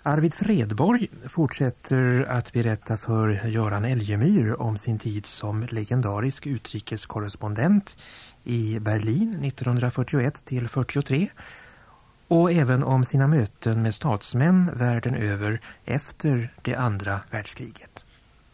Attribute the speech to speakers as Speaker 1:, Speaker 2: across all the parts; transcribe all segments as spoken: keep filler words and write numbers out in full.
Speaker 1: Arvid Fredborg fortsätter att berätta för Göran Elgemyr om sin tid som legendarisk utrikeskorrespondent i Berlin nittonhundrafyrtioett till fyrtiotre och även om sina möten med statsmän världen över efter det andra världskriget.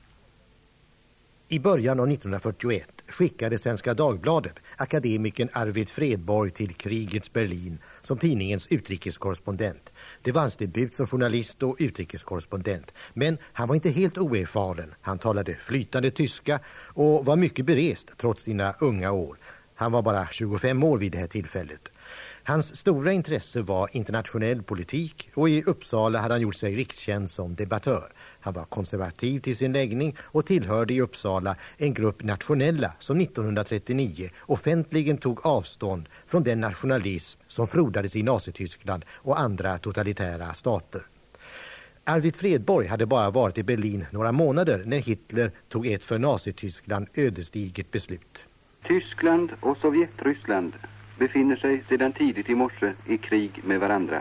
Speaker 2: I början av nittonhundrafyrtioett skickade Svenska Dagbladet akademikern Arvid Fredborg till krigets Berlin som tidningens utrikeskorrespondent. Det var hans debut som journalist och utrikeskorrespondent. Men han var inte helt oerfaren. Han talade flytande tyska och var mycket berest trots sina unga år. Han var bara tjugofem år vid det här tillfället. Hans stora intresse var internationell politik och i Uppsala hade han gjort sig rikskänd som debattör. Han var konservativ till sin läggning och tillhörde i Uppsala en grupp nationella som nittonhundratrettionio offentligen tog avstånd från den nationalism som frodades i Nazityskland och andra totalitära stater. Arvid Fredborg hade bara varit i Berlin några månader när Hitler tog ett för Nazityskland ödesdigert beslut.
Speaker 3: Tyskland och Sovjetryssland befinner sig sedan tidigt i morse i krig med varandra.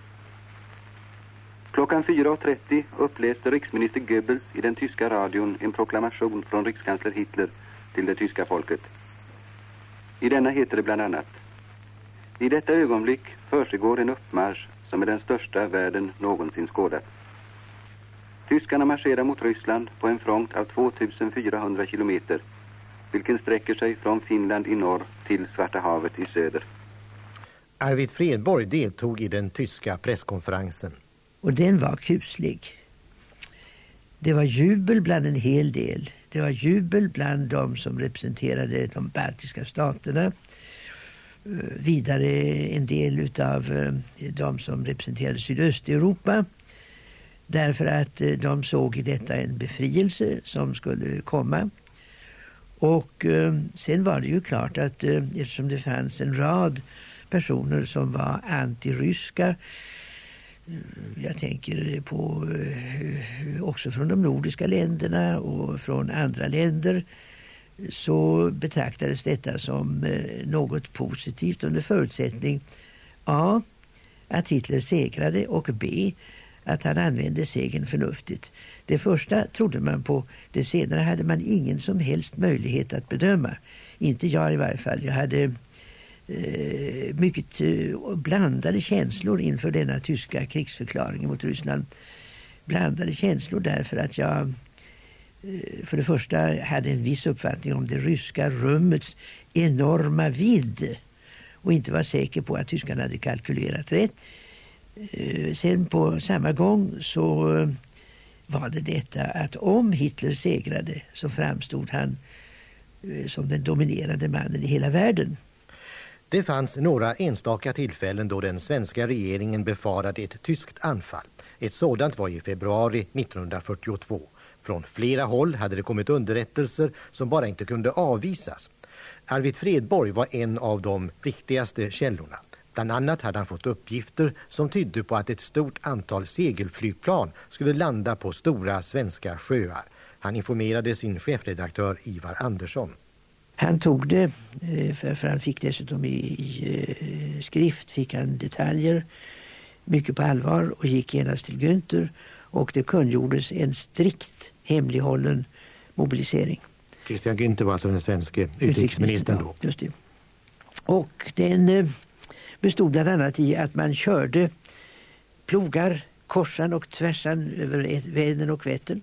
Speaker 3: Klockan fyra trettio uppläste riksminister Goebbels i den tyska radion en proklamation från rikskansler Hitler till det tyska folket. I denna heter det bland annat: I detta ögonblick försiggår en uppmarsch som är den största världen någonsin skådat. Tyskarna marscherar mot Ryssland på en front av tvåtusenfyrahundra kilometer, vilken sträcker sig från Finland i norr till Svarta havet i söder.
Speaker 2: Arvid Fredborg deltog i den tyska presskonferensen.
Speaker 4: Och den var kuslig. Det var jubel bland en hel del. Det var jubel bland de som representerade de baltiska staterna. Vidare en del utav de som representerade Sydösteuropa. Därför att de såg i detta en befrielse som skulle komma. Och eh, sen var det ju klart att eh, eftersom det fanns en rad personer som var antiryska, eh, jag tänker på eh, också från de nordiska länderna och från andra länder, så betraktades detta som eh, något positivt under förutsättning A, att Hitler segrade, och B, att han använde segern förnuftigt. Det första trodde man på, det senare hade man ingen som helst möjlighet att bedöma. Inte jag i varje fall. Jag hade eh, mycket eh, blandade känslor inför denna tyska krigsförklaring mot Ryssland. Blandade känslor därför att jag eh, för det första hade en viss uppfattning om det ryska rummets enorma vidd och inte var säker på att tyskarna hade kalkylerat rätt. Eh, sen på samma gång så eh, var det detta att om Hitler segrade så framstod han eh, som den dominerande mannen i hela världen.
Speaker 2: Det fanns några enstaka tillfällen då den svenska regeringen befarade ett tyskt anfall. Ett sådant var i februari nittonhundrafyrtiotvå. Från flera håll hade det kommit underrättelser som bara inte kunde avvisas. Arvid Fredborg var en av de viktigaste källorna. Bland annat hade han fått uppgifter som tydde på att ett stort antal segelflygplan skulle landa på stora svenska sjöar. Han informerade sin chefredaktör Ivar Andersson.
Speaker 4: Han tog det, för, för han fick dessutom i, i skrift, fick han detaljer mycket på allvar och gick genast till Günther, och det kungjordes en strikt hemlighållen mobilisering.
Speaker 2: Christian Günther var alltså den svenska utrikesministern då.
Speaker 4: Just det. Och den bestod bland annat i att man körde plogar korsan och tvärsan över Vänern och Vättern.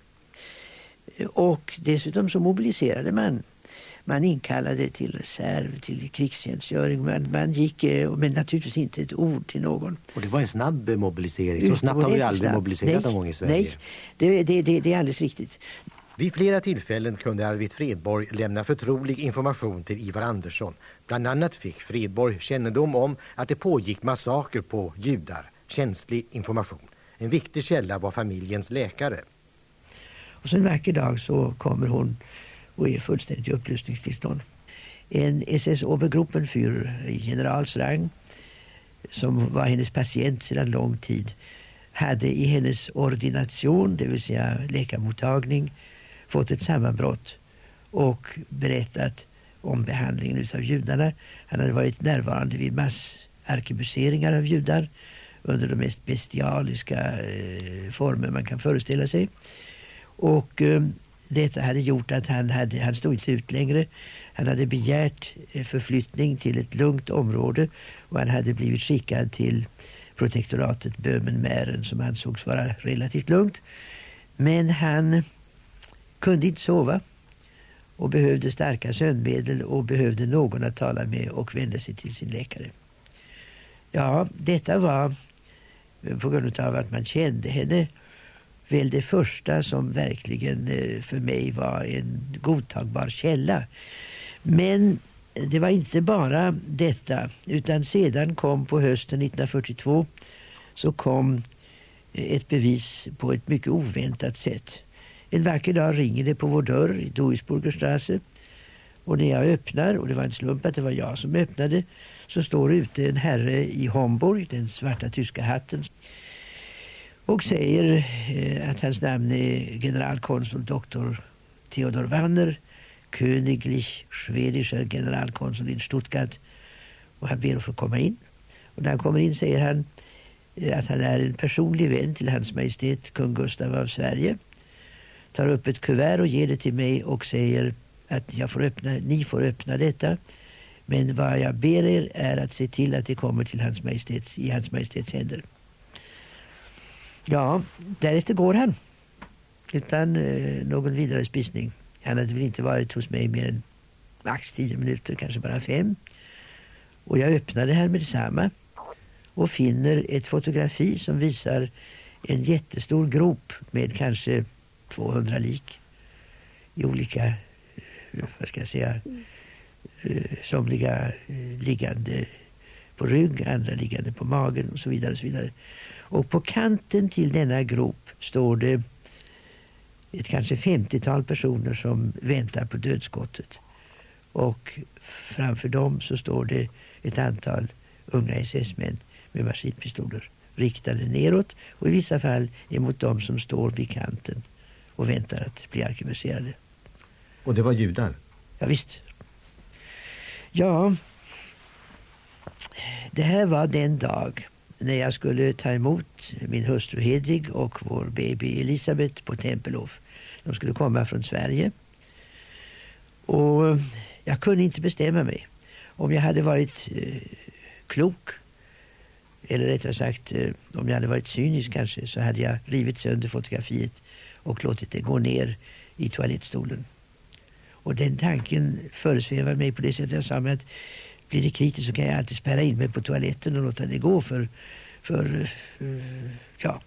Speaker 4: Och dessutom så mobiliserade man. Man inkallade till reserv, till krigstjänstgöring. Man, man gick, men naturligtvis inte ett ord till någon.
Speaker 2: Och det var en snabb mobilisering. Så snabbt har vi aldrig mobiliserat nej, någon gång i Sverige.
Speaker 4: Nej, det, det, det, det är alldeles riktigt.
Speaker 2: Vid flera tillfällen kunde Arvid Fredborg lämna förtrolig information till Ivar Andersson. Bland annat fick Fredborg kännedom om att det pågick massaker på judar. Känslig information. En viktig källa var familjens läkare.
Speaker 4: Och så en vacker dag så kommer hon och är fullständigt i upplösningstillstånd. En S S-obergruppen för generalsrang, som var hennes patient sedan lång tid, hade i hennes ordination, det vill säga läkarmottagning, fått ett sammanbrott och berättat om behandlingen av judarna. Han hade varit närvarande vid massarkebuseringar av judar under de mest bestialiska eh, former man kan föreställa sig. Och eh, detta hade gjort att han, hade, han stod inte ut längre. Han hade begärt eh, förflyttning till ett lugnt område och han hade blivit skickad till protektoratet Böhmen-Mähren som ansågs vara relativt lugnt. Men han kunde inte sova och behövde starka sömnmedel och behövde någon att tala med och vända sig till sin läkare. Ja, detta var på grund av att man kände henne väl det första som verkligen för mig var en godtagbar källa. Men det var inte bara detta, utan sedan kom på hösten nittonhundrafyrtiotvå så kom ett bevis på ett mycket oväntat sätt. En vacker dag ringer det på vår dörr i Duisburgerstrasse och när jag öppnar, och det var en slump att det var jag som öppnade, så står ute en herre i Homburg, den svarta tyska hatten, och säger att hans namn är generalkonsul doktor Theodor Wanner, königlich schwedischer generalkonsul i Stuttgart, och han ber att få komma in. Och när han kommer in säger han att han är en personlig vän till hans majestät kung Gustav av Sverige, tar upp ett kuvert och ger det till mig och säger att jag får öppna, ni får öppna detta, men vad jag ber er är att se till att det kommer till hans majestäts, i hans majestäts händer. Ja, därefter går han utan eh, någon vidare spisning. Han hade väl inte varit hos mig mer än max tio minuter, kanske bara fem. Och jag öppnade här med detsamma och finner ett fotografi som visar en jättestor grop med kanske tvåhundra lik i olika, vad ska jag säga, somliga liggande på rygg, andra liggande på magen och så vidare och så vidare. Och på kanten till denna grop står det ett kanske femtiotal personer som väntar på dödskottet. Och framför dem så står det ett antal unga S S-män med maskinpistoler riktade neråt och i vissa fall emot dem som står vid kanten och väntar att bli arkebuserade.
Speaker 2: Och det var judar?
Speaker 4: Ja, visst. Ja, det här var den dag när jag skulle ta emot min hustru Hedvig och vår baby Elisabeth på Tempelhof. De skulle komma från Sverige. Och jag kunde inte bestämma mig. Om jag hade varit eh, klok, eller rättare sagt eh, om jag hade varit cynisk kanske, så hade jag rivit sönder fotografiet och låtit det gå ner i toalettstolen. Och den tanken föresvävar mig på det sättet. Jag sa mig att blir det kritiskt så kan jag alltid spärra in mig på toaletten och låta det gå för, för uh, ja.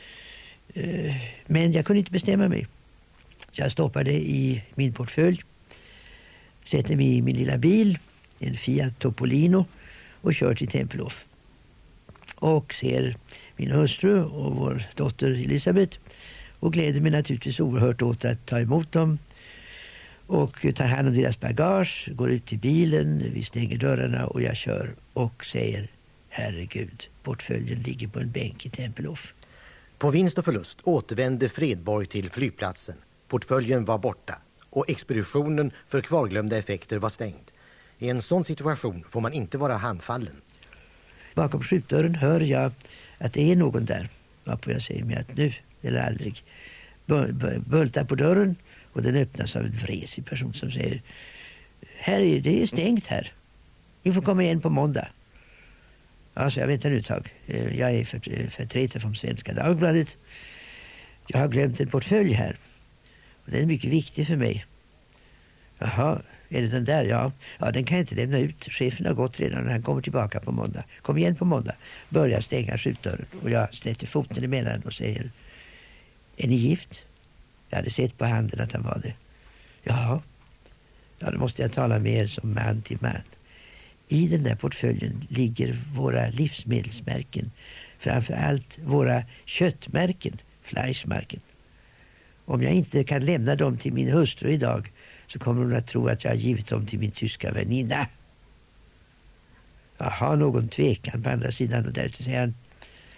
Speaker 4: Uh, men jag kunde inte bestämma mig. Jag stoppade i min portfölj, sätter mig i min lilla bil, en Fiat Topolino, och kör till Tempelhof. Och ser min hustru och vår dotter Elisabeth och gläder mig naturligtvis oerhört åt att ta emot dem. Och tar hand om deras bagage, går ut till bilen, vi stänger dörrarna och jag kör och säger: herregud, portföljen ligger på en bänk i Tempelhof.
Speaker 2: På vinst och förlust återvände Fredborg till flygplatsen. Portföljen var borta och expeditionen för kvarglömda effekter var stängd. I en sån situation får man inte vara handfallen.
Speaker 4: Bakom skjutdörren hör jag att det är någon där. Varpå jag säger mig att nu eller aldrig. Bultar på dörren. Och den öppnas av en vresig person som säger: här är det är stängt här. Ni får komma igen på måndag. Alltså jag väntar nu ett tag. Jag är för, förtretare från Svenska Dagbladet. Jag har glömt en portfölj här. Och den är mycket viktig för mig. Jaha, är det den där? Ja, ja den kan jag inte lämna ut. Chefen har gått redan och han kommer tillbaka på måndag. Kom igen på måndag. Börjar stänga skjutdörren. Och jag sätter foten emellan och säger: är ni gift? Jag hade sett på handen att han var det. Ja, ja, då måste jag tala med er som man till man. I den där portföljen ligger våra livsmedelsmärken. Framför allt våra köttmärken, Fleischmärken. Om jag inte kan lämna dem till min hustru idag så kommer hon att tro att jag har givit dem till min tyska väninna. Jag har någon tvekan på andra sidan och därför säger han: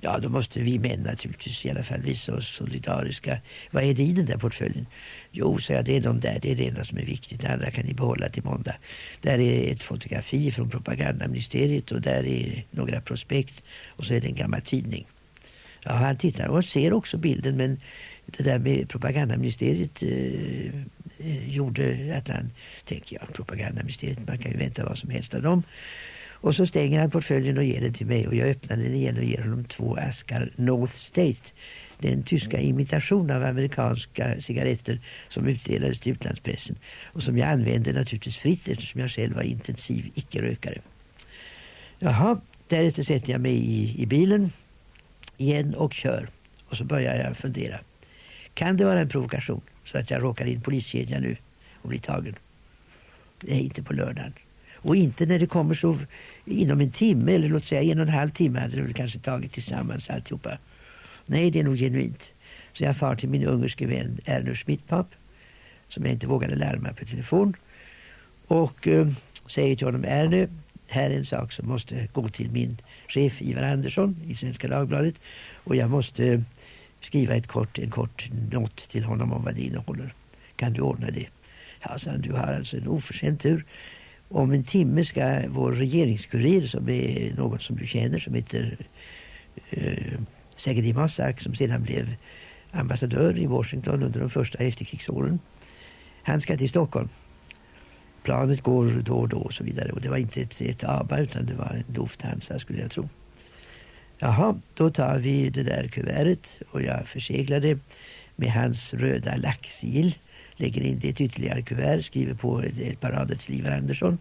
Speaker 4: Ja, då måste vi män naturligtvis i alla fall visa oss solidariska. Vad är det i den där portföljen? Jo, så jag, det är de där, det är det enda som är viktigt. Det andra kan ni behålla till måndag. Där är ett fotografi från propagandaministeriet och där är några prospekt och så är det en gammal tidning. Ja, han tittar och ser också bilden, men det där med propagandaministeriet eh, eh, gjorde att han tänker, ja, propagandaministeriet, man kan ju vänta vad som helst av dem. Och så stänger han portföljen och ger den till mig och jag öppnar den igen och ger honom två askar North State. Den tyska imitation av amerikanska cigaretter som utdelades till utlandspressen och som jag använde naturligtvis fritt eftersom jag själv var intensiv icke-rökare. Jaha, därefter sätter jag mig i, i bilen igen och kör. Och så börjar jag fundera. Kan det vara en provokation så att jag råkar in poliskedjan nu och blir tagen? Nej, inte på lördagen. Och inte när det kommer så inom en timme eller låt säga en och en halv timme hade det kanske tagit tillsammans alltihopa. Nej, det är nog genuint. Så jag far till min ungerske vän Ernst Schmidtpap som jag inte vågade larma på telefon och eh, säger till honom, Erne, här är en sak som måste gå till min chef Ivar Andersson i Svenska Dagbladet och jag måste skriva ett kort, en kort not till honom om vad det innehåller. Kan du ordna det? Ja, så du har alltså en oförskämd tur. Om en timme ska vår regeringskurir, som är något som du känner, som heter eh, Segedi Mossack, som sedan blev ambassadör i Washington under de första efterkrigsåren. Han ska till Stockholm. Planet går då och då och så vidare. Och det var inte ett, ett ABBA utan det var en Lufthansa skulle jag tro. Jaha, då tar vi det där kuvertet och jag förseglar det med hans röda lacksil. Lägger in det i ett ytterligare kuvert, skriver på ett, ett par rader till Ivar Andersson.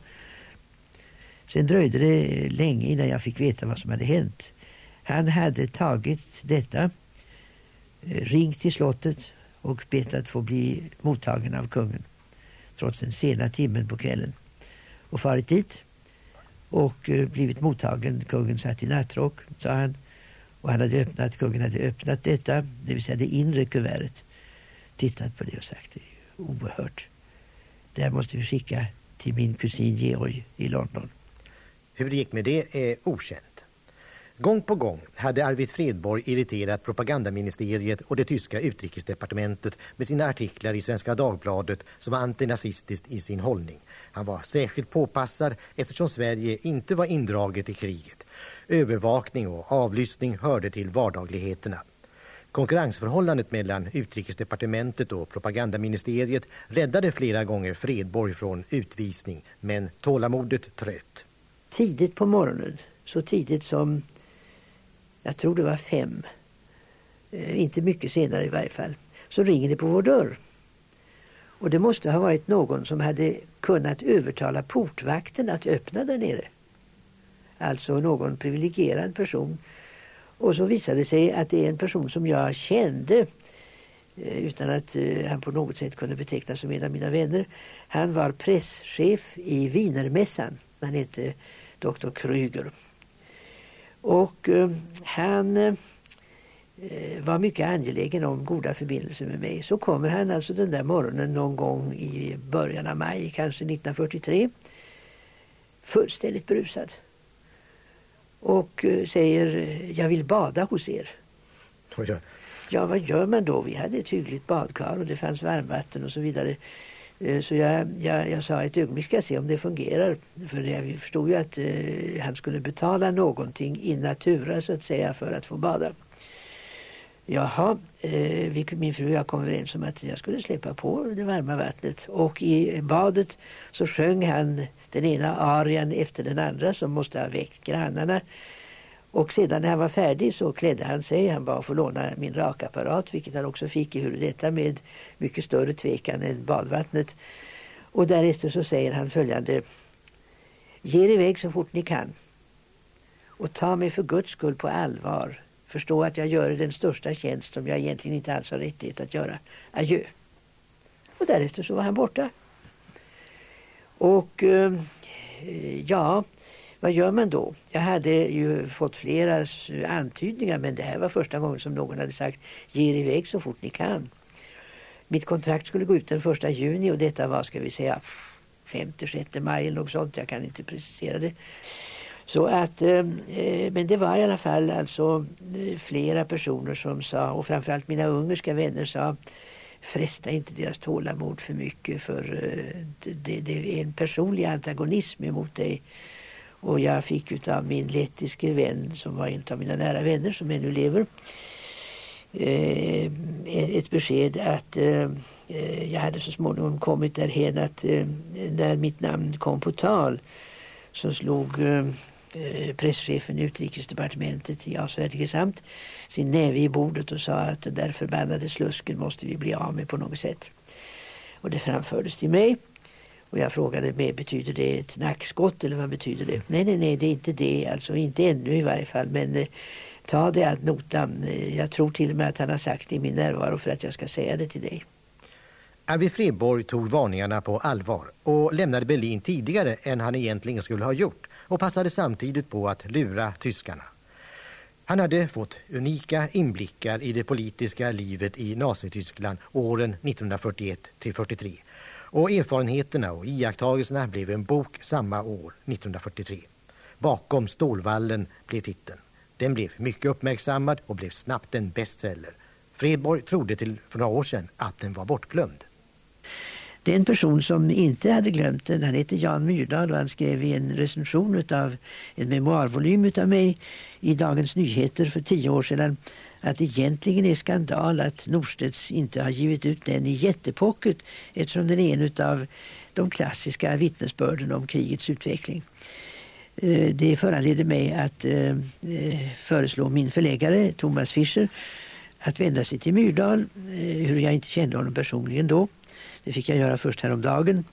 Speaker 4: Sen dröjde det länge innan jag fick veta vad som hade hänt. Han hade tagit detta, ringt till slottet och bett att få bli mottagen av kungen. Trots den sena timmen på kvällen. Och farit dit och blivit mottagen. Kungen satt i nattrock, sa han. Och han hade öppnat, kungen hade öppnat detta, det vill säga det inre kuvertet. Tittat på det och sagt, det är ju oerhört. Det här måste vi skicka till min kusin Georg i London.
Speaker 2: Hur det gick med det är okänt. Gång på gång hade Arvid Fredborg irriterat propagandaministeriet och det tyska utrikesdepartementet med sina artiklar i Svenska Dagbladet som var antinazistiskt i sin hållning. Han var särskilt påpassad eftersom Sverige inte var indraget i kriget. Övervakning och avlyssning hörde till vardagligheterna. Konkurrensförhållandet mellan utrikesdepartementet och propagandaministeriet räddade flera gånger Fredborg från utvisning, men tålamodet tröt.
Speaker 4: Tidigt på morgonen, så tidigt som jag tror det var fem, eh, inte mycket senare i varje fall, så ringer det på vår dörr. Och det måste ha varit någon som hade kunnat övertala portvakten att öppna där nere. Alltså någon privilegierad person. Och så visade det sig att det är en person som jag kände eh, utan att eh, han på något sätt kunde betecknas som en av mina vänner. Han var presschef i Wienermässan. Han hette doktor Krüger. Och eh, han eh, var mycket angelägen om goda förbindelser med mig. Så kommer han alltså den där morgonen någon gång i början av maj, kanske nittonhundrafyrtiotre. Fullständigt brusad. Och eh, säger, jag vill bada hos er.
Speaker 2: Ja.
Speaker 4: Ja, vad gör man då? Vi hade ett hyggligt badkar och det fanns varmvatten och så vidare. Så jag, jag, jag sa ett ögonblick ska jag se om det fungerar. För jag förstod ju att eh, han skulle betala någonting in natura så att säga för att få bada. Jaha, eh, vi, min fru och jag kom överens om att jag skulle släppa på det varma vattnet. Och i badet så sjöng han den ena arian efter den andra som måste ha väckt grannarna. Och sedan när han var färdig så klädde han sig. Han bara få låna min rakapparat, vilket han också fick i hur detta med mycket större tvekan än badvattnet. Och därefter så säger han följande: ge er iväg så fort ni kan. Och ta mig för Guds skull på allvar. Förstå att jag gör den största tjänst som jag egentligen inte alls har rättighet att göra. Adjö. Och därefter så var han borta. Och eh, ja... vad gör man då? Jag hade ju fått flera antydningar, men det här var första gången som någon hade sagt ge er iväg så fort ni kan. Mitt kontrakt skulle gå ut den första juni och detta var, ska vi säga, femte sjätte maj eller något sånt. Jag kan inte precisera det. Så att, eh, men det var i alla fall alltså flera personer som sa, och framförallt mina ungerska vänner sa, fresta inte deras tålamod för mycket, för eh, det, det är en personlig antagonism emot dig. Och jag fick utav min lettiske vän, som var en av mina nära vänner som ännu lever, eh, ett besked att eh, jag hade så småningom kommit därhen att eh, när mitt namn kom på tal så slog eh, presschefen i utrikesdepartementet i Auswärtiges sin näve i bordet och sa att den där förbannade slusken måste vi bli av med på något sätt. Och det framfördes till mig. Och jag frågade mig, betyder det ett nackskott eller vad betyder det? Nej, nej, nej, det är inte det. Alltså inte ännu i varje fall. Men eh, ta det ad notam. Jag tror till och med att han har sagt det i min närvaro för att jag ska säga det till dig.
Speaker 2: Arvid Fredborg tog varningarna på allvar och lämnade Berlin tidigare än han egentligen skulle ha gjort och passade samtidigt på att lura tyskarna. Han hade fått unika inblickar i det politiska livet i Nazityskland åren nittonhundrafyrtioett till fyrtiotre. Och erfarenheterna och iakttagelserna blev en bok samma år, nittonhundrafyrtiotre. Bakom stålvallen blev titeln. Den blev mycket uppmärksammad och blev snabbt en bestseller. Fredborg trodde till för några år sedan att den var bortglömd.
Speaker 4: Det är en person som inte hade glömt den. Han heter Jan Myrdal och han skrev i en recension av en memoarvolym utav mig i Dagens Nyheter för tio år sedan att det egentligen är skandal att Norstedts inte har givit ut den i jättepocket eftersom den är en av de klassiska vittnesbörden om krigets utveckling. Det föranledde mig att föreslå min förläggare Thomas Fischer att vända sig till Myrdal, hur jag inte kände honom personligen då. Det fick jag göra först häromdagen.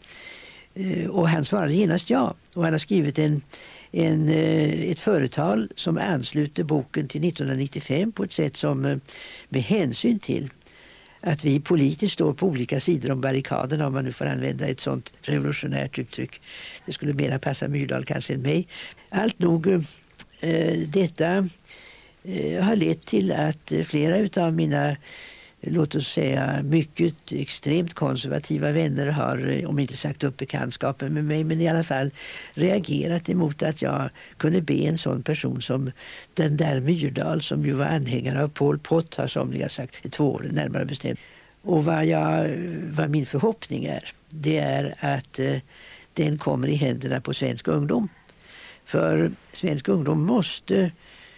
Speaker 4: Och han svarade genast ja. Och han har skrivit en, en, ett företal som ansluter boken till nittonhundranittiofem på ett sätt som med hänsyn till att vi politiskt står på olika sidor om barrikaderna, om man nu får använda ett sånt revolutionärt uttryck. Det skulle mera passa Myrdal kanske än mig. Allt nog eh, detta eh, har lett till att flera utav mina, låt oss säga, mycket extremt konservativa vänner har, om inte sagt upp bekantskapen med mig, men i alla fall reagerat emot att jag kunde be en sån person som den där Myrdal, som ju var anhängare av Pol Pot, har somliga sagt, två år närmare bestämt. Och vad, jag, vad min förhoppning är, det är att eh, den kommer i händerna på svensk ungdom. För svensk ungdom måste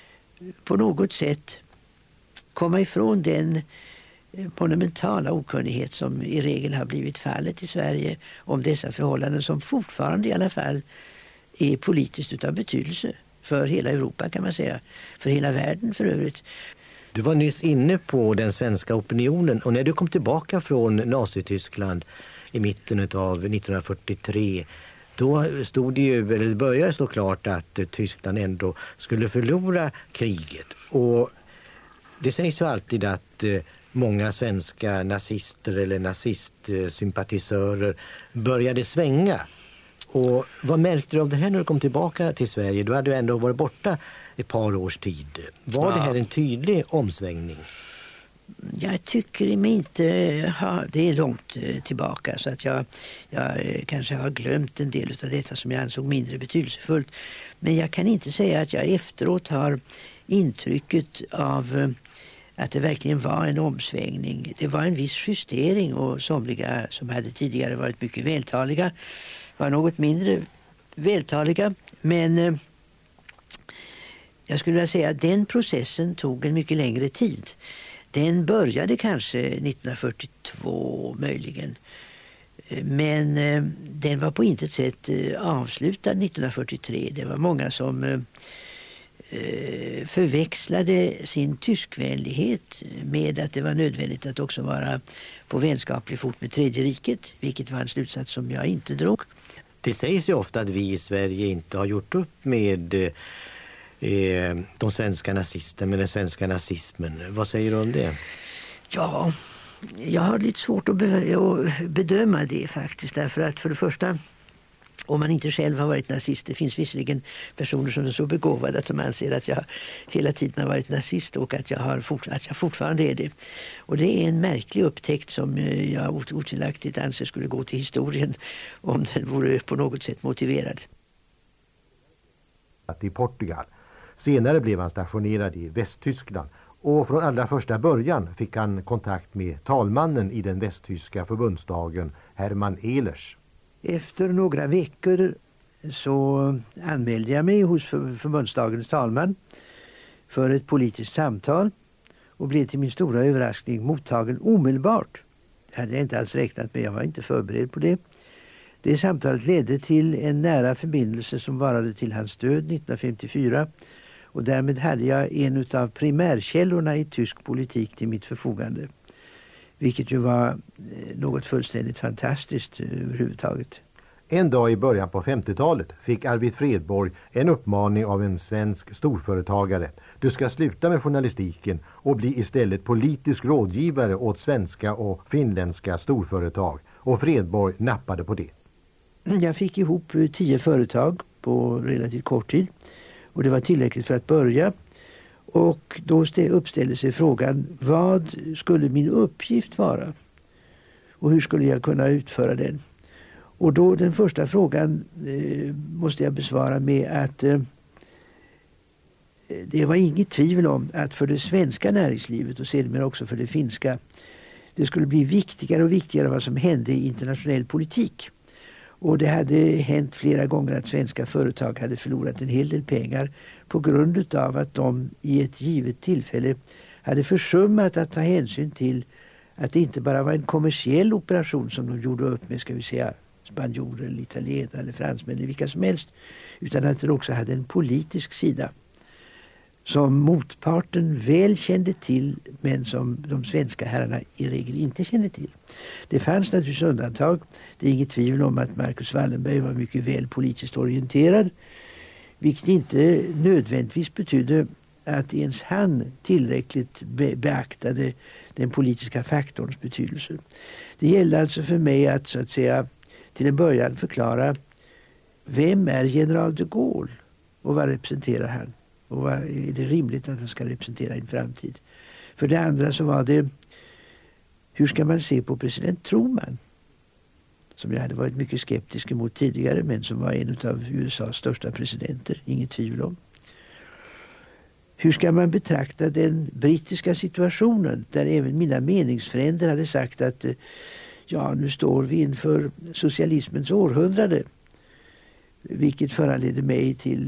Speaker 4: på något sätt komma ifrån den monumentala okunnighet som i regel har blivit fallet i Sverige om dessa förhållanden som fortfarande i alla fall är politiskt utav betydelse för hela Europa, kan man säga, för hela världen för övrigt.
Speaker 2: Du var nyss inne på den svenska opinionen och när du kom tillbaka från Nazityskland i mitten av nittonhundrafyrtiotre, då stod det ju, eller det började stå klart att Tyskland ändå skulle förlora kriget. Och det sägs ju alltid att många svenska nazister eller nazistsympatisörer började svänga. Och vad märkte du av det här när du kom tillbaka till Sverige? Du hade ju ändå varit borta ett par års tid. Var ja. det här en tydlig omsvängning?
Speaker 4: Jag tycker mig inte ha, det är långt tillbaka så att jag, jag kanske har glömt en del av detta som jag ansåg mindre betydelsefullt. Men jag kan inte säga att jag efteråt har intrycket av att det verkligen var en omsvängning. Det var en viss justering och somliga som hade tidigare varit mycket vältaliga var något mindre vältaliga. Men eh, jag skulle vilja säga att den processen tog en mycket längre tid. Den började kanske nittonhundrafyrtiotvå möjligen. Men eh, den var på intet sätt eh, avslutad nittonhundrafyrtiotre. Det var många som eh, förväxlade sin tyskvänlighet med att det var nödvändigt att också vara på vänskaplig fot med Tredje riket, vilket var en slutsats som jag inte drog.
Speaker 2: Det sägs ju ofta att vi i Sverige inte har gjort upp med eh, de svenska nazisterna, med den svenska nazismen. Vad säger du om det?
Speaker 4: Ja, jag har lite svårt att bedöma det faktiskt, därför att för det första, om man inte själv har varit nazist, det finns visserligen personer som är så begåvade att de anser att jag hela tiden har varit nazist och att jag, har fort, att jag fortfarande är det. Och det är en märklig upptäckt som jag otillräckligt anser skulle gå till historien om den vore på något sätt motiverad.
Speaker 2: i Portugal. Senare blev han stationerad i Västtyskland och från allra första början fick han kontakt med talmannen i den västtyska förbundsdagen, Hermann Ehlers.
Speaker 4: Efter några veckor så anmälde jag mig hos för- förbundsdagens talman för ett politiskt samtal och blev till min stora överraskning mottagen omedelbart. Det hade jag inte alls räknat med, jag var inte förberedd på det. Det samtalet ledde till en nära förbindelse som varade till hans död nittonhundrafemtiofyra och därmed hade jag en av primärkällorna i tysk politik till mitt förfogande. Vilket ju var något fullständigt fantastiskt överhuvudtaget.
Speaker 2: En dag i början på femtiotalet fick Arvid Fredborg en uppmaning av en svensk storföretagare. Du ska sluta med journalistiken och bli istället politisk rådgivare åt svenska och finländska storföretag. Och Fredborg nappade på det.
Speaker 4: Jag fick ihop tio företag på relativt kort tid. Och det var tillräckligt för att börja. Och då uppställde sig frågan, vad skulle min uppgift vara? Och hur skulle jag kunna utföra den? Och då den första frågan eh, måste jag besvara med att eh, det var inget tvivel om att för det svenska näringslivet och sedermera också för det finska det skulle bli viktigare och viktigare vad som hände i internationell politik. Och det hade hänt flera gånger att svenska företag hade förlorat en hel del pengar på grund av att de i ett givet tillfälle hade försummat att ta hänsyn till att det inte bara var en kommersiell operation som de gjorde upp med, ska vi säga, spanjorer eller italienare eller fransmän eller vilka som helst, utan att det också hade en politisk sida som motparten väl kände till men som de svenska herrarna i regel inte kände till. Det fanns naturligtvis undantag. Det är inget tvivel om att Marcus Wallenberg var mycket väl politiskt orienterad, vilket inte nödvändigtvis betydde att ens han tillräckligt be- beaktade den politiska faktorns betydelse. Det gällde alltså för mig att så att säga till en början förklara vem är general de Gaulle och vad representerar han? Och vad är det rimligt att han ska representera i en framtid? För det andra så var det, hur ska man se på president Truman? Som jag hade varit mycket skeptisk emot tidigare, men som var en av U S A:s största presidenter, inget tvivel om. Hur ska man betrakta den brittiska situationen, där även mina meningsfränder hade sagt att ja, nu står vi inför socialismens århundrade. Vilket föranledde mig till,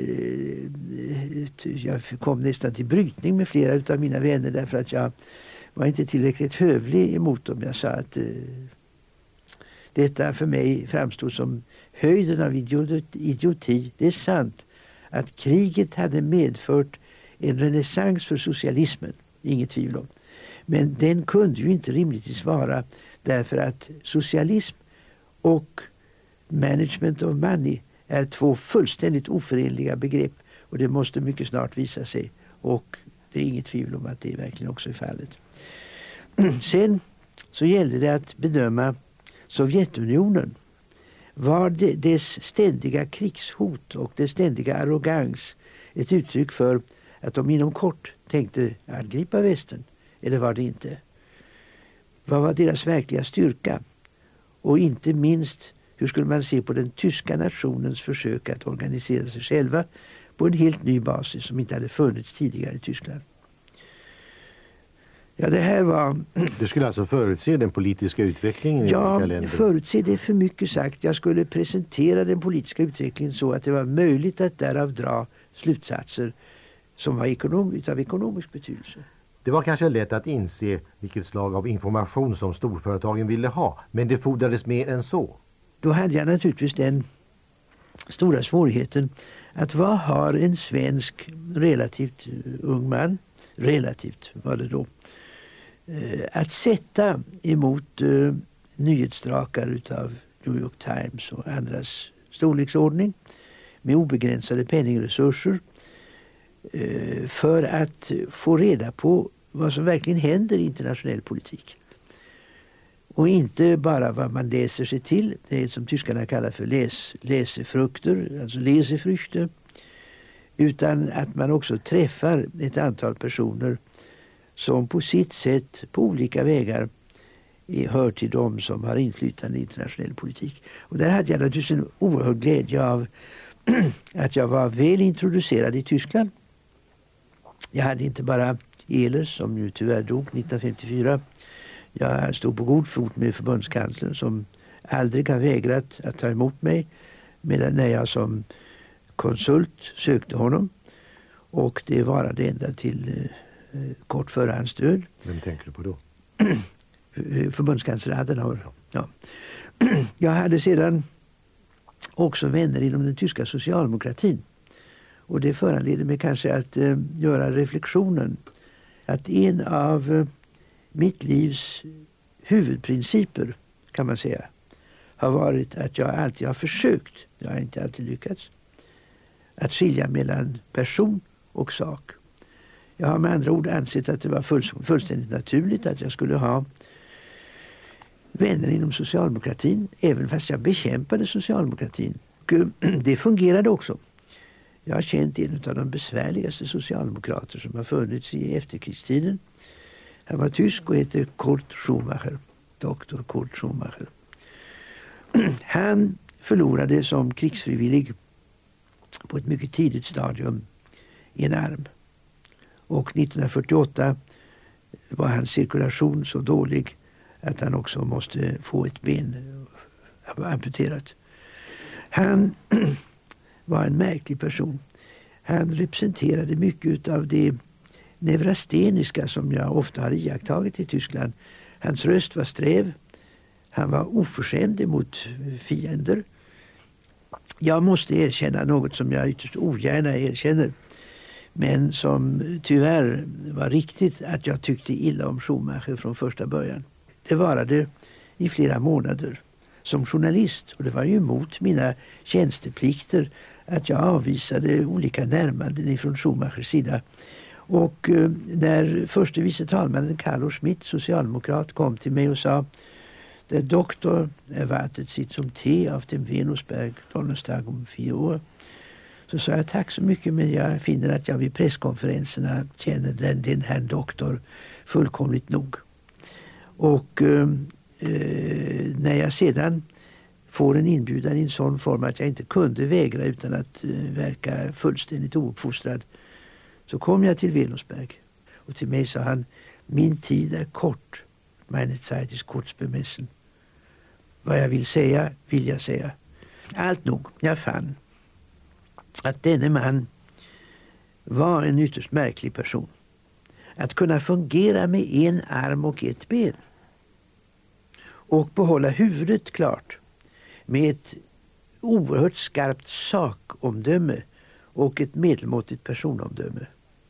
Speaker 4: eh, jag kom nästan till brytning med flera av mina vänner därför att jag var inte tillräckligt hövlig emot dem. Jag sa att eh, detta för mig framstod som höjden av idioti. Det är sant att kriget hade medfört en renässans för socialismen, inget tvivel om. Men den kunde ju inte rimligtvis vara därför att socialism och management of money är två fullständigt oförenliga begrepp och det måste mycket snart visa sig, och det är inget tvivel om att det verkligen också är fallet. Sen så gällde det att bedöma Sovjetunionen. Var det, dess ständiga krigshot och dess ständiga arrogans ett uttryck för att de inom kort tänkte angripa västern, eller var det inte? Vad var deras verkliga styrka? Och inte minst, hur skulle man se på den tyska nationens försök att organisera sig själva på en helt ny basis som inte hade funnits tidigare i Tyskland? Ja, det här var...
Speaker 2: Du skulle alltså förutse den politiska utvecklingen i
Speaker 4: ja,
Speaker 2: olika länder?
Speaker 4: Ja, förutse det är för mycket sagt. Jag skulle presentera den politiska utvecklingen så att det var möjligt att därav dra slutsatser som var ekonom- av ekonomisk betydelse.
Speaker 2: Det var kanske lätt att inse vilket slag av information som storföretagen ville ha, men det fordrades mer än så.
Speaker 4: Då hade jag naturligtvis den stora svårigheten att vad har en svensk relativt ung man, relativt var det då, att sätta emot uh, nyhetsdrakar utav New York Times och andras storleksordning med obegränsade penningresurser uh, för att få reda på vad som verkligen händer i internationell politik. Och inte bara vad man läser sig till, det är som tyskarna kallar för läs, läsefrukter, alltså läsefrukter, utan att man också träffar ett antal personer som på sitt sätt på olika vägar hör till dem som har inflytande i internationell politik. Och där hade jag naturligtvis en oerhörd glädje av att jag var väl introducerad i Tyskland. Jag hade inte bara Ehlers, som ju tyvärr dog nittonhundrafemtiofyra. Jag stod på god fot med förbundskanslern som aldrig har vägrat att ta emot mig, medan när jag som konsult sökte honom, och det varade ända till eh, kort före hans död.
Speaker 2: Vem tänker du på då?
Speaker 4: Förbundskansler Adenauer. Ja. Jag hade sedan också vänner inom den tyska socialdemokratin, och det föranleder mig kanske att eh, göra reflektionen att en av eh, mitt livs huvudprinciper, kan man säga, har varit att jag alltid har försökt, jag har inte alltid lyckats, att skilja mellan person och sak. Jag har med andra ord ansett att det var full, fullständigt naturligt att jag skulle ha vänner inom socialdemokratin, även fast jag bekämpade socialdemokratin. Och det fungerade också. Jag har känt en av de besvärligaste socialdemokrater som har funnits i efterkrigstiden. Han var tysk och hette Kurt Schumacher, doktor Kurt Schumacher. Han förlorade som krigsfrivillig på ett mycket tidigt stadium en arm. Och nittonhundrafyrtioåtta var hans cirkulation så dålig att han också måste få ett ben amputerat. Han var en märklig person. Han representerade mycket av det neurasteniska som jag ofta har iakttagit i Tyskland. Hans röst var sträv. Han var oförskämd mot fiender. Jag måste erkänna något som jag ytterst ogärna erkänner, men som tyvärr var riktigt, att jag tyckte illa om Schumacher från första början. Det varade i flera månader som journalist, och det var ju emot mina tjänsteplikter att jag avvisade olika närmanden ifrån Schumachers sida. Och eh, när förste vice talmannen Carlo Schmidt, socialdemokrat, kom till mig och sa: Der Doktor erwartet sitt som te av dem Venusberg Donnerstag om fyra år. Så sa jag: tack så mycket, men jag finner att jag vid presskonferenserna känner den, den här doktor fullkomligt nog. Och eh, när jag sedan får en inbjudan i en sån form att jag inte kunde vägra utan att eh, verka fullständigt ouppfostrad, så kom jag till Venusberg. Och till mig sa han: min tid är kort. Meine Zeit ist kurz bemessen. Vad jag vill säga, vill jag säga. Allt nog, jag fann att denne man var en ytterst märklig person. Att kunna fungera med en arm och ett ben och behålla huvudet klart med ett oerhört skarpt sakomdöme och ett medelmåttigt personomdöme.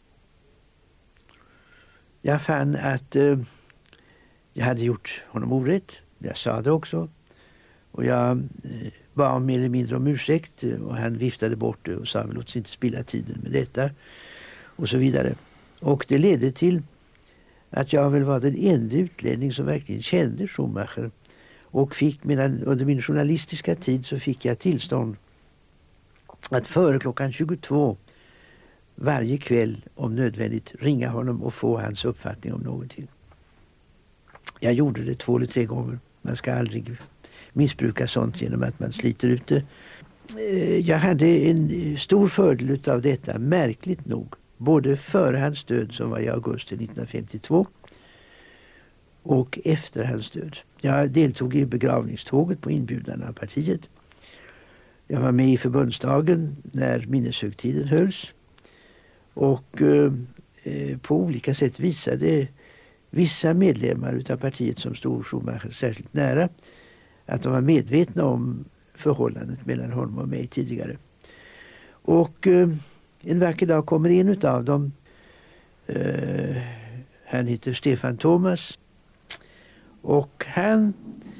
Speaker 4: Jag fann att eh, jag hade gjort honom orätt. Jag sa det också. Och jag eh, bad mer eller mindre om ursäkt, och han viftade bort det och sa: låt oss inte spilla tiden med detta, och så vidare. Och det ledde till att jag väl var den enda utlänning som verkligen kände Schumacher, och fick, medan under min journalistiska tid så fick jag tillstånd att före klockan tjugotvå varje kväll om nödvändigt ringa honom och få hans uppfattning om någonting. Jag gjorde det två eller tre gånger. Man ska aldrig missbruka sånt genom att man sliter ut det. Jag hade en stor fördel av detta, märkligt nog, både före hans död, som var i augusti nittonhundrafemtiotvå, och efter hans död. Jag deltog i begravningståget på inbjudan av partiet. Jag var med i förbundsdagen när minneshögtiden hölls, och eh, på olika sätt visade vissa medlemmar av partiet som stod Schumacher särskilt nära att de var medvetna om förhållandet mellan honom och mig tidigare. Och eh, en vacker dag kommer en av dem, eh, han heter Stefan Thomas, och han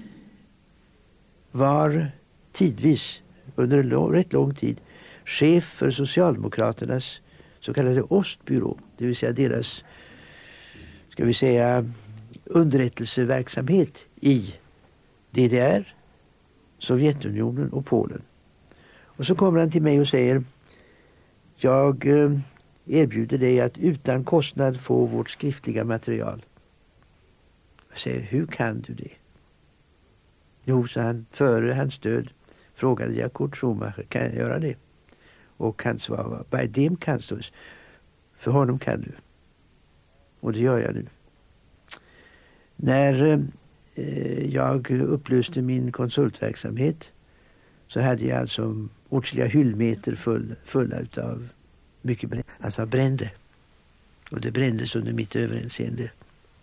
Speaker 4: var tidvis under en lång, rätt lång tid chef för Socialdemokraternas så kallade Ostbyrå, det vill säga deras, ska vi säga, underrättelseverksamhet i D D R, Sovjetunionen och Polen. Och så kommer han till mig och säger: jag erbjuder dig att utan kostnad få vårt skriftliga material. Jag säger: hur kan du det? Jo, sa han, före hans död frågade jag Kurt Schumacher: kan jag göra det? Och han svarade, bei dem kannst du es. För honom kan du. Och det gör jag nu. När eh, jag upplöste min konsultverksamhet så hade jag alltså åtskilliga hyllmeter full, fulla utav mycket brände. Alltså brände. Och det brändes under mitt överinseende.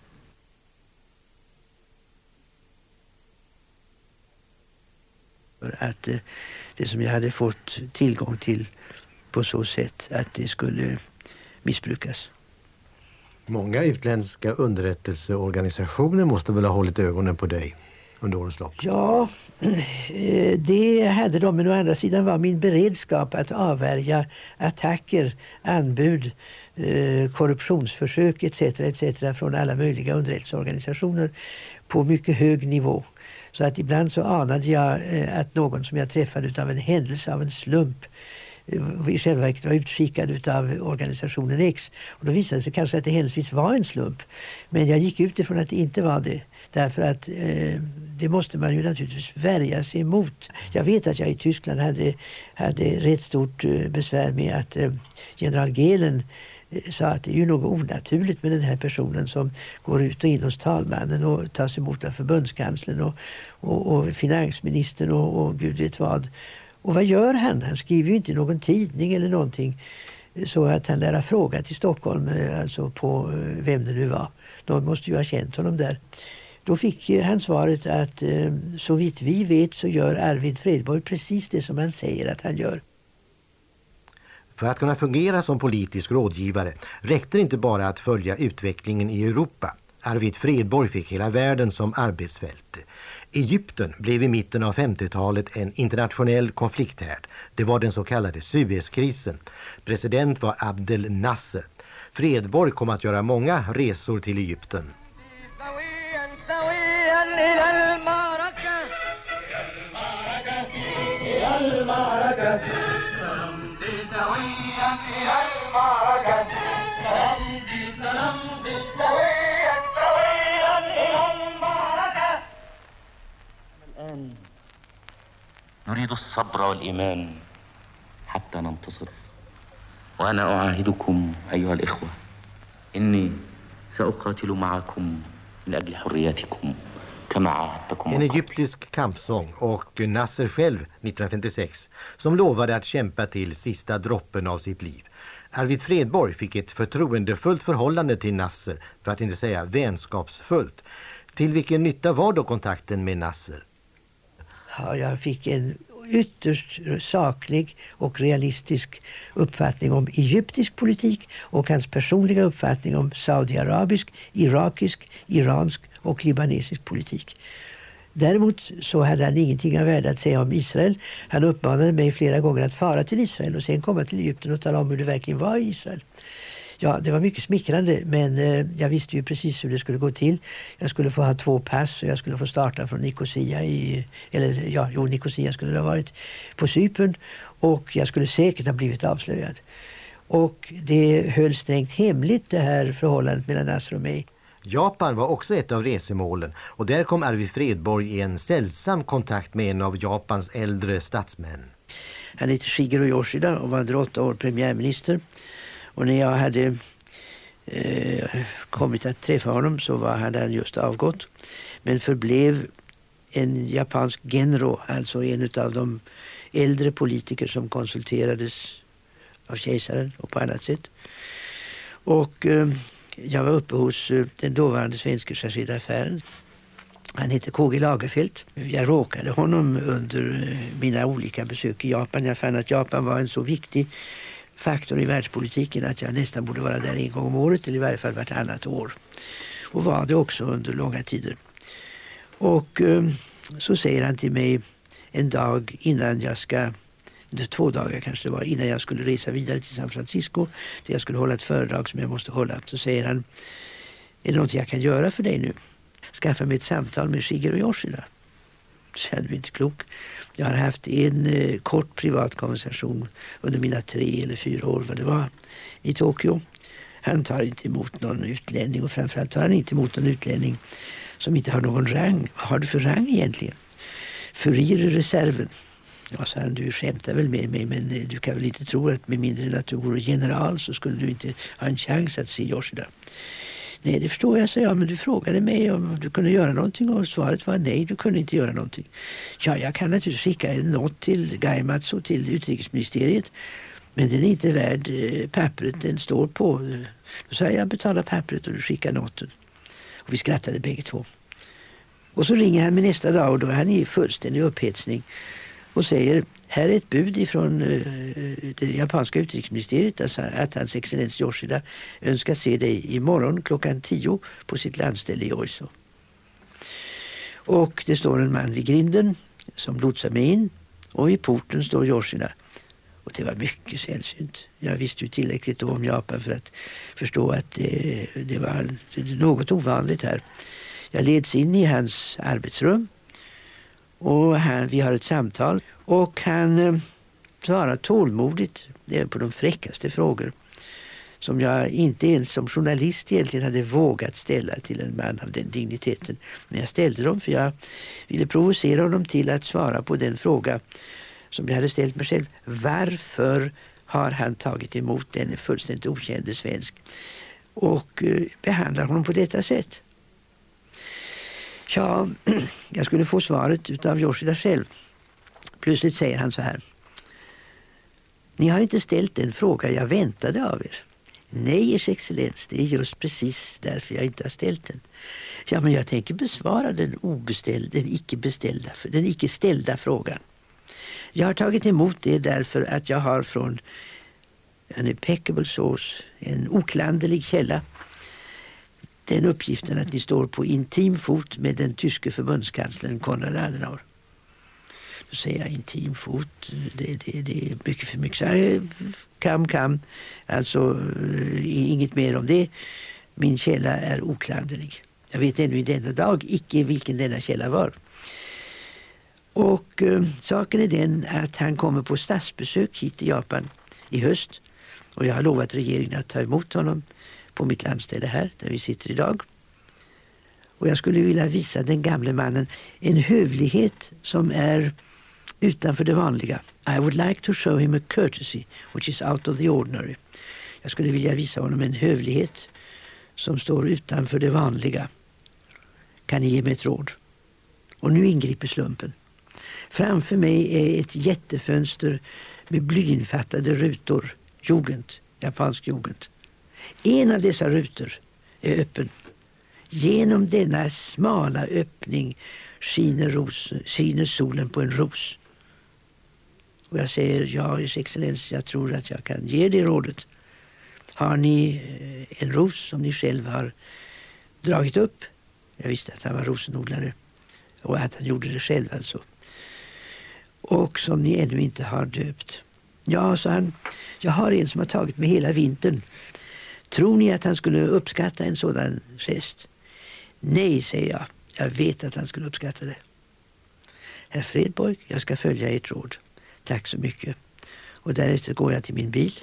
Speaker 4: För att eh, det som jag hade fått tillgång till på så sätt att det skulle missbrukas.
Speaker 2: Många utländska underrättelseorganisationer måste väl ha hållit ögonen på dig under årens lopp?
Speaker 4: Ja, det hade de, men å andra sidan var min beredskap att avvärja attacker, anbud, korruptionsförsök et cetera et cetera från alla möjliga underrättelseorganisationer på mycket hög nivå. Så att ibland så anade jag att någon som jag träffade utav en händelse, av en slump, i själva verket var utkikad utav organisationen X. Och då visade det sig kanske att det händelsevis var en slump. Men jag gick utifrån att det inte var det. Därför att eh, det måste man ju naturligtvis värja sig emot. Jag vet att jag i Tyskland hade, hade rätt stort eh, besvär med att eh, general Gehlen eh, sa att det är ju något onaturligt med den här personen som går ut och in hos talmannen och tas emot av förbundskanslern och, och, och finansministern och, och gud vet vad. Och vad gör han? Han skriver ju inte i någon tidning eller någonting så att han lär fråga till Stockholm, alltså på vem det nu var. De måste ju ha känt honom där. Då fick han svaret att så vitt vi vet så gör Arvid Fredborg precis det som han säger att han gör.
Speaker 2: För att kunna fungera som politisk rådgivare räckte det inte bara att följa utvecklingen i Europa. Arvid Fredborg fick hela världen som arbetsfält. Egypten blev i mitten av femtiotalet en internationell konflikthärd. Det var den så kallade Suezkrisen. President var Abdel Nasser. Fredborg kom att göra många resor till Egypten.
Speaker 5: نريد الصبر والإيمان حتى ننتصر وأنا أعاهدكم أيها الإخوة إني سأقاتل معكم من أجل حرياتكم كما عاهدتكم.
Speaker 2: En egyptisk kampsång och Nasser själv nittonhundrafemtiosex som lovade att kämpa till sista droppen av sitt liv. Arvid Fredborg fick ett förtroendefullt förhållande till Nasser, för att inte säga vänskapsfullt. Till vilken nytta var då kontakten med Nasser?
Speaker 4: Ja, jag fick en ytterst saklig och realistisk uppfattning om egyptisk politik och hans personliga uppfattning om saudiarabisk, irakisk, iransk och libanesisk politik. Däremot så hade han ingenting av värde att säga om Israel. Han uppmanade mig flera gånger att fara till Israel och sen komma till Egypten och tala om hur det verkligen var i Israel. Ja, det var mycket smickrande, men eh, jag visste ju precis hur det skulle gå till. Jag skulle få ha två pass och jag skulle få starta från Nicosia i, eller ja, jo, Nicosia skulle det ha varit på Cypern, och jag skulle säkert ha blivit avslöjad. Och det höll strängt hemligt, det här förhållandet mellan Nasser och mig.
Speaker 2: Japan var också ett av resemålen, och där kom Arvid Fredborg i en sällsam kontakt med en av Japans äldre statsmän.
Speaker 4: Han heter Shigeru Yoshida och var under åtta år premiärminister. Och när jag hade eh, kommit att träffa honom så var, hade han just avgått. Men förblev en japansk genro, alltså en av de äldre politiker som konsulterades av kejsaren och på annat sätt. Och eh, jag var uppe hos eh, den dåvarande svenska chargé-affären. Han heter K G Lagerfeld. Jag råkade honom under eh, mina olika besök i Japan. Jag fann att Japan var en så viktig faktor i världspolitiken att jag nästan borde vara där en gång om året, eller i varje fall vartannat år. Och var det också under långa tider. Och eh, så säger han till mig en dag innan jag ska, två dagar kanske det var, innan jag skulle resa vidare till San Francisco, där jag skulle hålla ett föredrag som jag måste hålla. Så säger han, är det något jag kan göra för dig nu? Skaffa mig ett samtal med Shigeru Yoshida. Så jag är inte klok. Jag har haft en eh, kort privat konversation under mina tre eller fyra år vad det var i Tokyo. Han tar inte emot någon utlänning, och framförallt tar han inte emot någon utlänning som inte har någon rang. Vad har du för rang egentligen? Furir i reserven. Ja, sa han, du skämtar väl med mig, men du kan väl inte tro att med mindre än att du vore general så skulle du inte ha en chans att se Yoshida. Nej, det förstår jag, sa jag, men du frågade mig om du kunde göra någonting och svaret var nej, du kunde inte göra någonting. Ja, jag kan naturligtvis skicka en not till Gaimatsu, till utrikesministeriet, men den är inte värd eh, pappret den står på. Då sa jag, jag betalar pappret och du skickar noten. Och vi skrattade bägge två. Och så ringer han mig nästa dag och då är han i fullständig upphetsning och säger, här är ett bud ifrån uh, det japanska utrikesministeriet alltså, att hans excellens Yoshida önskar se dig imorgon klockan tio på sitt landställe i Oiso. Och det står en man vid grinden som lotsar mig in och i porten står Yoshida. Och det var mycket sällsynt. Jag visste ju tillräckligt om Japan för att förstå att det, det var något ovanligt här. Jag leds in i hans arbetsrum och han, vi har ett samtal och han eh, svarar tålmodigt på de fräckaste frågor som jag inte ens som journalist egentligen hade vågat ställa till en man av den digniteten. Men jag ställde dem för jag ville provocera honom till att svara på den fråga som jag hade ställt mig själv. Varför har han tagit emot den fullständigt okände svensk och eh, behandlar honom på detta sätt? Ja, jag skulle få svaret utav Yoshida själv. Plötsligt säger han så här. Ni har inte ställt den fråga jag väntade av er. Nej, ers excellens, det är just precis därför jag inte har ställt den. Ja, men jag tänker besvara den obeställda, den icke beställda, den icke ställda frågan. Jag har tagit emot det därför att jag har från en impeccable source, en oklanderlig källa, den uppgiften att ni står på intim fot med den tyske förbundskanslern Konrad Adenauer. Då säger jag intim fot, det, det, det är mycket för mycket. Så kam, kam, alltså inget mer om det. Min källa är oklanderlig. Jag vet ännu i denna dag icke vilken denna källa var. Och eh, saken är den att han kommer på statsbesök hit till Japan i höst. Och jag har lovat regeringen att ta emot honom på mitt landställe här där vi sitter idag. Och jag skulle vilja visa den gamle mannen en hövlighet som är utanför det vanliga. I would like to show him a courtesy which is out of the ordinary. Jag skulle vilja visa honom en hövlighet som står utanför det vanliga. Kan ni ge mig ett råd? Och nu ingriper slumpen. Framför mig är ett jättefönster med blyinfattade rutor. Jugend, japansk jugend. En av dessa rutor är öppen. Genom denna smala öppning skiner, ros, skiner solen på en ros. Och jag säger, ja, ers excellens, jag tror att jag kan ge det rådet. Har ni en ros som ni själv har dragit upp? Jag visste att han var rosenodlare och att han gjorde det själv alltså. Och som ni ännu inte har döpt. Ja, sa han, jag har en som har tagit mig hela vintern. Tror ni att han skulle uppskatta en sådan gest? Nej, säger jag. Jag vet att han skulle uppskatta det. Herr Fredborg, jag ska följa ert råd. Tack så mycket. Och därefter går jag till min bil.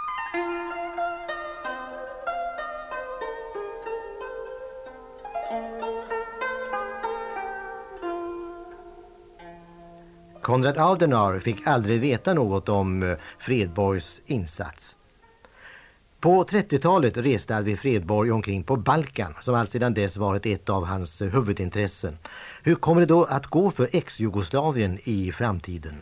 Speaker 2: Konrad Adenauer fick aldrig veta något om Fredborgs insats. På trettiotalet reste Arvid Fredborg omkring på Balkan som alltsedan dess varit ett av hans huvudintressen. Hur kommer det då att gå för ex-Jugoslavien i framtiden?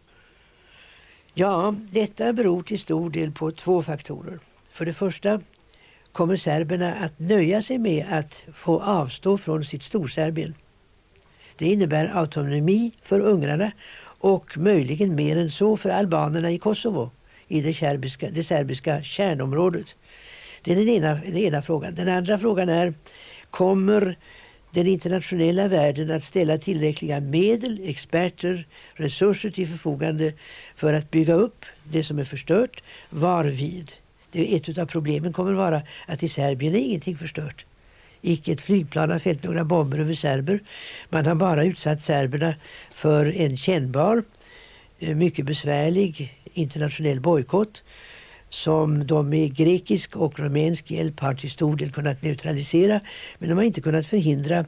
Speaker 4: Ja, detta beror till stor del på två faktorer. För det första kommer serberna att nöja sig med att få avstå från sitt Storserbien. Det innebär autonomi för ungrarna och möjligen mer än så för albanerna i Kosovo, i det serbiska, det serbiska kärnområdet. Det är den ena, den ena frågan. Den andra frågan är, kommer den internationella världen att ställa tillräckliga medel, experter, resurser till förfogande för att bygga upp det som är förstört varvid? Det är ett av problemen kommer att vara att i Serbien är ingenting förstört. Icke ett flygplan har fällt några bomber över serber. Man har bara utsatt serberna för en kännbar, mycket besvärlig internationell bojkott som de med grekisk och rumänsk hjälp har till stor del kunnat neutralisera. Men de har inte kunnat förhindra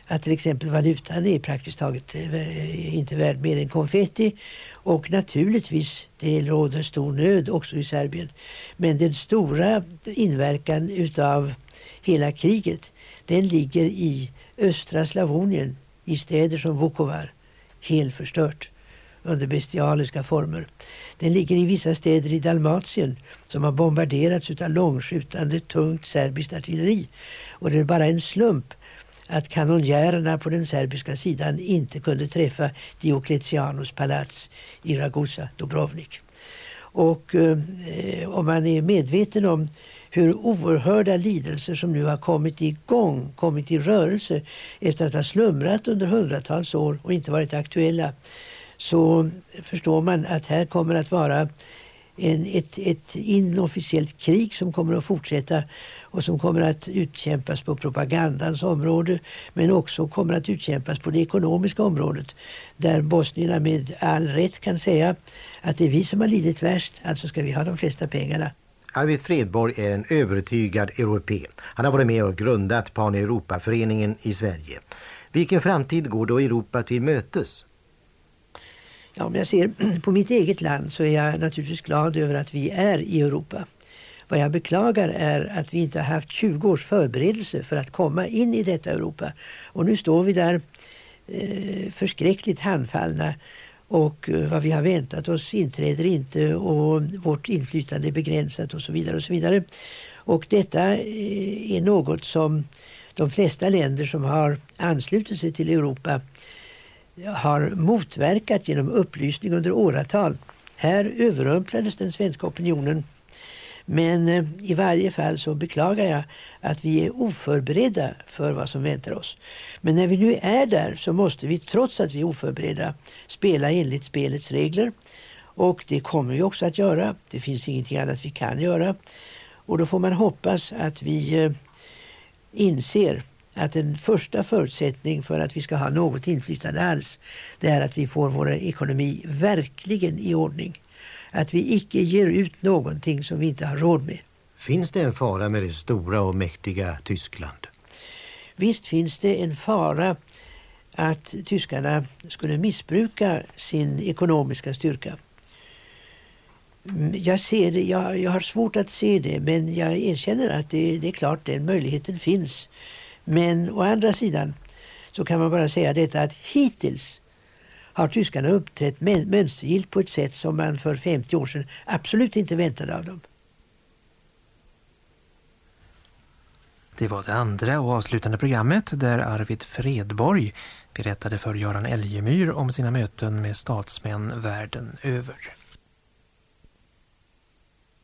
Speaker 4: att till exempel valutan är praktiskt taget inte värd mer än konfetti. Och naturligtvis, det råder stor nöd också i Serbien. Men den stora inverkan utav hela kriget, den ligger i östra Slavonien, i städer som Vukovar, helt förstört under bestialiska former. Den ligger i vissa städer i Dalmatien som har bombarderats utav långskjutande tungt serbiskt artilleri. Och det är bara en slump att kanonjärerna på den serbiska sidan inte kunde träffa Diokletianos palats i Ragusa, Dubrovnik. Och eh, om man är medveten om hur oerhörda lidelser som nu har kommit igång, kommit i rörelse efter att ha slumrat under hundratals år och inte varit aktuella, så förstår man att här kommer att vara en, ett, ett inofficiellt krig som kommer att fortsätta och som kommer att utkämpas på propagandans område, men också kommer att utkämpas på det ekonomiska området, där bosnierna med all rätt kan säga att det är vi som har lidit värst, alltså ska vi ha de flesta pengarna.
Speaker 2: Arvid Fredborg är en övertygad europé. Han har varit med och grundat Pan-Europa-föreningen i Sverige. Vilken framtid går då Europa till mötes?
Speaker 4: Ja, om jag ser på mitt eget land så är jag naturligtvis glad över att vi är i Europa. Vad jag beklagar är att vi inte har haft tjugo års förberedelse för att komma in i detta Europa. Och nu står vi där eh, förskräckligt handfallna, och eh, vad vi har väntat oss inträder inte och vårt inflytande är begränsat och så vidare och så vidare. Och detta eh, är något som de flesta länder som har anslutit sig till Europa har motverkat genom upplysning under åratal. Här överrumplades den svenska opinionen. Men eh, i varje fall så beklagar jag att vi är oförberedda för vad som väntar oss. Men när vi nu är där så måste vi, trots att vi är oförberedda, spela enligt spelets regler. Och det kommer vi också att göra. Det finns ingenting annat vi kan göra. Och då får man hoppas att vi eh, inser att en första förutsättning för att vi ska ha något inflytande alls, det är att vi får vår ekonomi verkligen i ordning. Att vi icke ger ut någonting som vi inte har råd med.
Speaker 2: Finns det en fara med det stora och mäktiga Tyskland?
Speaker 4: Visst finns det en fara att tyskarna skulle missbruka sin ekonomiska styrka. Jag ser det, jag, jag har svårt att se det, men jag erkänner att det, det är klart den möjligheten finns. Men å andra sidan så kan man bara säga detta, att hittills har tyskarna uppträtt mönstergillt på ett sätt som man för femtio år sedan absolut inte väntade av dem.
Speaker 1: Det var det andra och avslutande programmet där Arvid Fredborg berättade för Göran Elgemyr om sina möten med statsmän världen över.